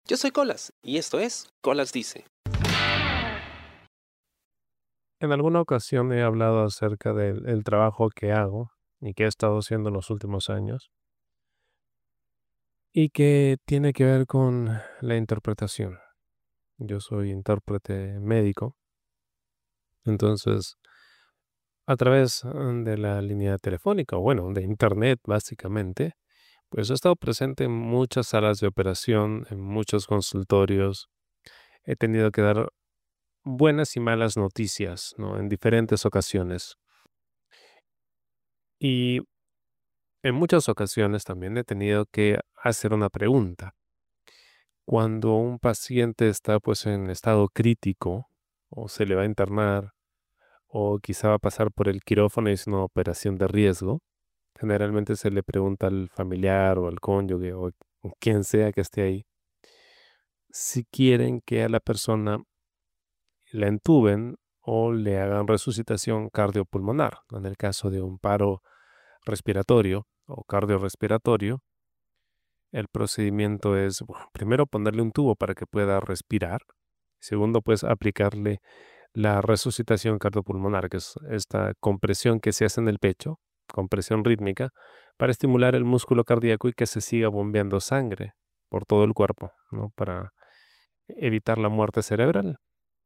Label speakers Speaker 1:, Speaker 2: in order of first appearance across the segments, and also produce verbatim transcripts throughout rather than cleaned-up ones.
Speaker 1: Yo soy Colas y esto es Colas Dice.
Speaker 2: En alguna ocasión he hablado acerca del el trabajo que hago y que he estado haciendo en los últimos años y que tiene que ver con la interpretación. Yo soy intérprete médico, entonces a través mm, de la línea telefónica, o bueno, de internet básicamente, pues he estado presente en muchas salas de operación, en muchos consultorios. He tenido que dar buenas y malas noticias, ¿no? En diferentes ocasiones. Y en muchas ocasiones también he tenido que hacer una pregunta. Cuando un paciente está pues en estado crítico o se le va a internar o quizá va a pasar por el quirófano y es una operación de riesgo, generalmente se le pregunta al familiar o al cónyuge o, o quien sea que esté ahí si quieren que a la persona la entuben o le hagan resucitación cardiopulmonar. En el caso de un paro respiratorio o cardiorrespiratorio, el procedimiento es, bueno, primero ponerle un tubo para que pueda respirar. Segundo, pues aplicarle la resucitación cardiopulmonar, que es esta compresión que se hace en el pecho, compresión rítmica, para estimular el músculo cardíaco y que se siga bombeando sangre por todo el cuerpo, ¿no? Para evitar la muerte cerebral.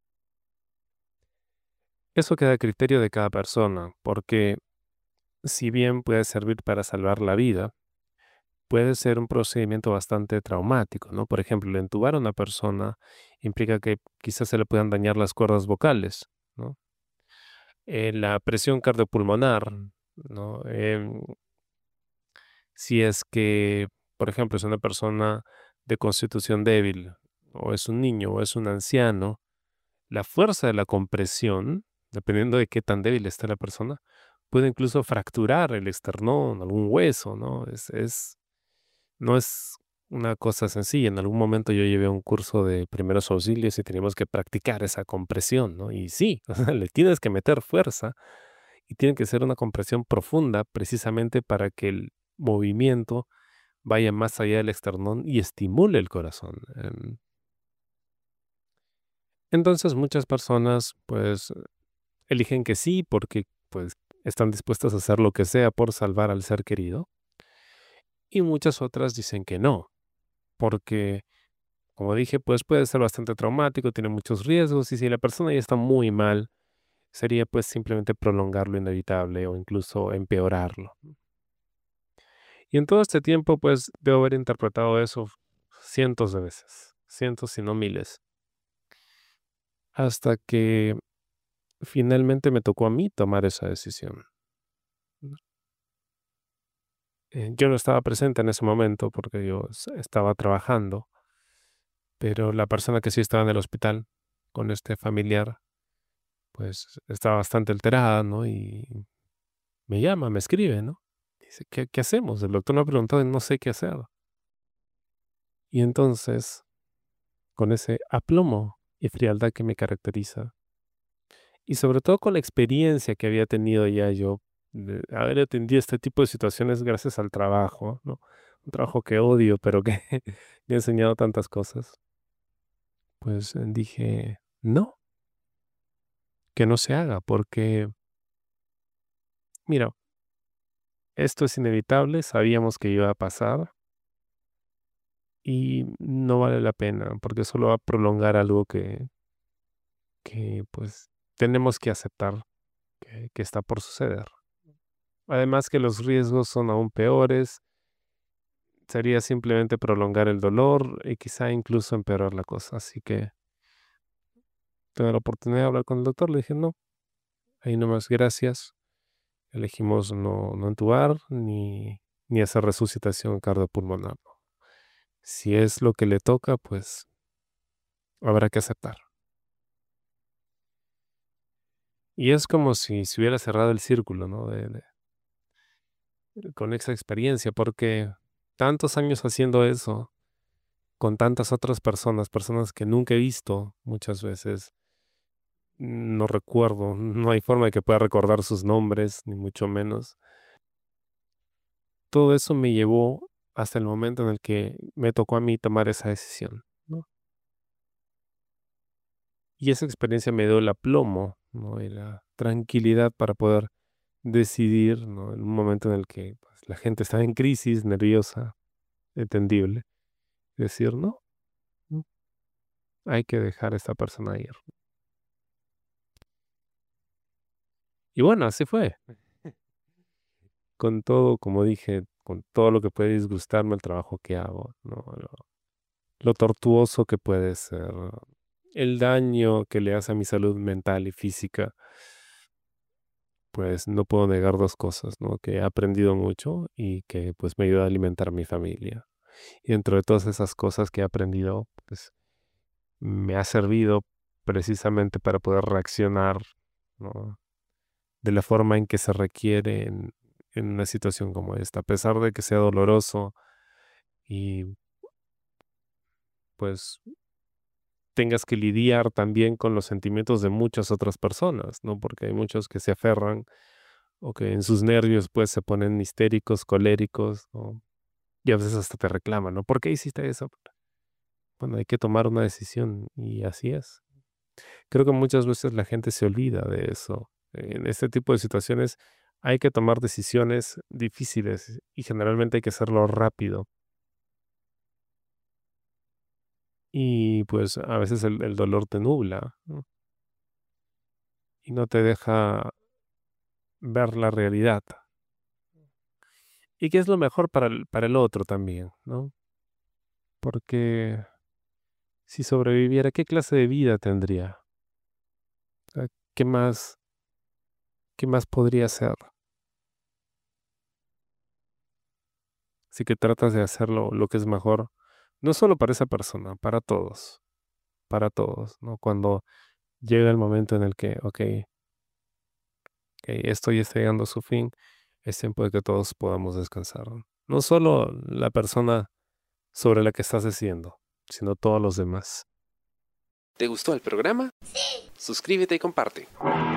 Speaker 2: Eso queda a criterio de cada persona, porque si bien puede servir para salvar la vida, puede ser un procedimiento bastante traumático, ¿no? Por ejemplo, el entubar a una persona implica que quizás se le puedan dañar las cuerdas vocales, ¿no? Eh, la presión cardiopulmonar, ¿no? Em, si es que, por ejemplo, es una persona de constitución débil, o es un niño, o es un anciano, la fuerza de la compresión, dependiendo de qué tan débil esté la persona, puede incluso fracturar el esternón, algún hueso, ¿no? Es, es No es una cosa sencilla. En algún momento yo llevé un curso de primeros auxilios y teníamos que practicar esa compresión, ¿no? Y sí, o sea, le tienes que meter fuerza y tiene que ser una compresión profunda precisamente para que el movimiento vaya más allá del esternón y estimule el corazón. Em, entonces muchas personas pues eligen que sí porque pues están dispuestas a hacer lo que sea por salvar al ser querido y muchas otras dicen que no, porque como dije, pues puede ser bastante traumático, tiene muchos riesgos y si la persona ya está muy mal, sería pues simplemente prolongar lo inevitable o incluso empeorarlo. Y en todo este tiempo, pues debo haber interpretado eso cientos de veces, cientos si no miles, hasta que finalmente me tocó a mí tomar esa decisión. Eh, yo no estaba presente en ese momento porque yo s- estaba trabajando, pero la persona que sí estaba en el hospital con este familiar, pues estaba bastante alterada, ¿no? Y me llama, me escribe, ¿no? Dice: "¿Qué qué hacemos? El doctor me ha preguntado y no sé qué hacer". Y entonces, con ese aplomo y frialdad que me caracteriza, y sobre todo con la experiencia que había tenido ya yo de haber atendido este tipo de situaciones gracias al trabajo, ¿no? Un trabajo que odio, pero que me ha enseñado tantas cosas, pues, eh, dije: "No, que no se haga", porque, mira, esto es inevitable, sabíamos que iba a pasar. Y no vale la pena, porque solo va a prolongar algo que que, pues, tenemos que aceptar que que está por suceder. Además que los riesgos son aún peores, sería simplemente prolongar el dolor y quizá incluso empeorar la cosa. Así que tuve la oportunidad de hablar con el doctor, le dije: "No, ahí nomás, gracias". Elegimos no no entubar ni ni hacer resucitación cardiopulmonar. Si es lo que le toca, pues, habrá que aceptar. Y es como si se hubiera cerrado el círculo, ¿no? De de con esa experiencia, porque tantos años haciendo eso, con tantas otras personas, personas que nunca he visto muchas veces, no recuerdo, no hay forma de que pueda recordar sus nombres, ni mucho menos. Todo eso me llevó hasta el momento en el que me tocó a mí tomar esa decisión, ¿no? Y esa experiencia me dio el aplomo, ¿no? Y la tranquilidad para poder decidir, ¿no? En un momento en el que pues, la gente estaba en crisis, nerviosa, entendible, decir, no, mm, hay que dejar a esta persona ir. Y bueno, así fue. Con todo, como dije, con todo lo que puede disgustarme el trabajo que hago, ¿no? Lo, lo tortuoso que puede ser, el daño que le hace a mi salud mental y física, pues no puedo negar dos cosas, ¿no? Que he aprendido mucho y que pues me ayuda a alimentar a mi familia. Y dentro de todas esas cosas que he aprendido, pues me ha servido precisamente para poder reaccionar, ¿no? De la forma en que se requiere en, en una situación como esta, a pesar de que sea doloroso y pues tengas que lidiar también con los sentimientos de muchas otras personas, ¿no? Porque hay muchos que se aferran o que en sus nervios pues se ponen histéricos, coléricos, ¿no? Y a veces hasta te reclaman, ¿no? ¿Por qué hiciste eso? Bueno, hay que tomar una decisión y así es. Creo que muchas veces la gente se olvida de eso. En este tipo de situaciones hay que tomar decisiones difíciles y generalmente hay que hacerlo rápido. Y pues a veces el, el dolor te nubla, ¿no? Y no te deja ver la realidad. Y qué es lo mejor para el, para el otro también, ¿no? Porque si sobreviviera, ¿qué clase de vida tendría? O sea, ¿Qué más, qué más podría hacer? Así que tratas de hacerlo lo que es mejor, no solo para esa persona, para todos, para todos, ¿no? Cuando llega el momento en el que, ok, ok, esto ya está llegando a su fin, es tiempo de que todos podamos descansar. No No solo la persona sobre la que estás decidiendo, sino todos los demás.
Speaker 1: ¿Te gustó el programa? Suscríbete y comparte.